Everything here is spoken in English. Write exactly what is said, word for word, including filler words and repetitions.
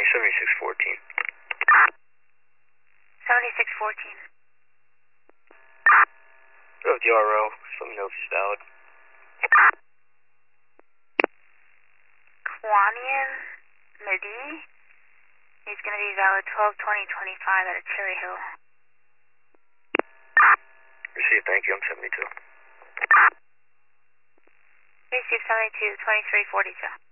County, seventy-six fourteen. seventy-six fourteen. Go with the R O, just let me know if it's valid. Kwanian Madi is going to be valid twelve twenty twenty-five out of Cherry Hill. Received, thank you, I'm seventy-two. Received seventy-two, twenty-three forty-two.